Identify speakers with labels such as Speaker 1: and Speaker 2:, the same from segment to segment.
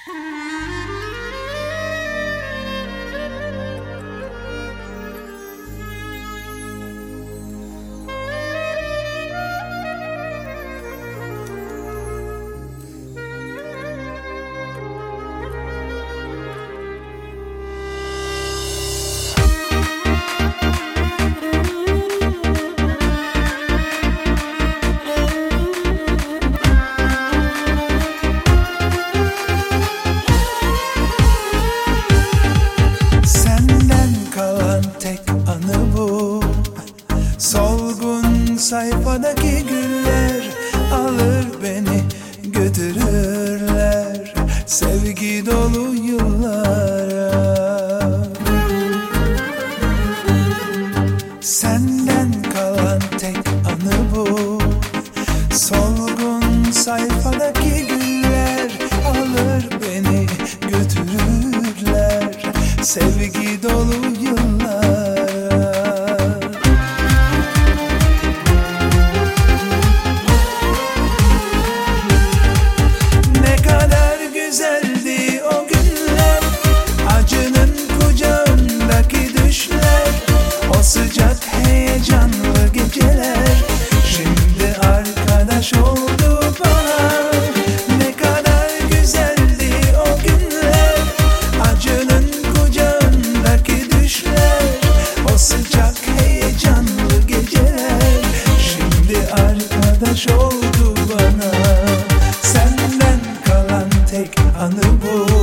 Speaker 1: Solgun sayfadaki güller alır beni götürürler sevgi dolu yıllara. Senden kalan tek anı bu. Solgun sayfadaki güller alır beni götürürler sevgi dolu yıllara. Sıcak heyecanlı geceler şimdi arkadaş oldu bana. Ne kadar güzeldi o günler, acının kucağındaki düşler. O sıcak heyecanlı geceler şimdi arkadaş oldu bana. Senden kalan tek anı bu.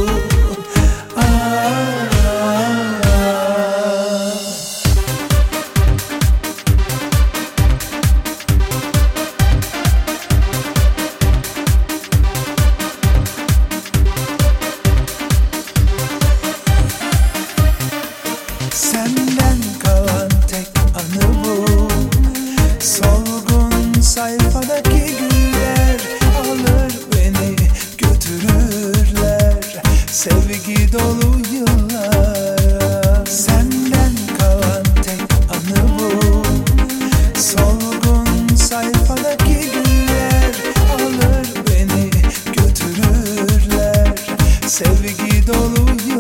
Speaker 1: Senden kalan tek anı bu. Solgun sayfadaki güller alır beni götürürler sevgi dolu yıllara. Senden kalan tek anı bu. Solgun sayfadaki güller alır beni götürürler sevgi dolu yıllara.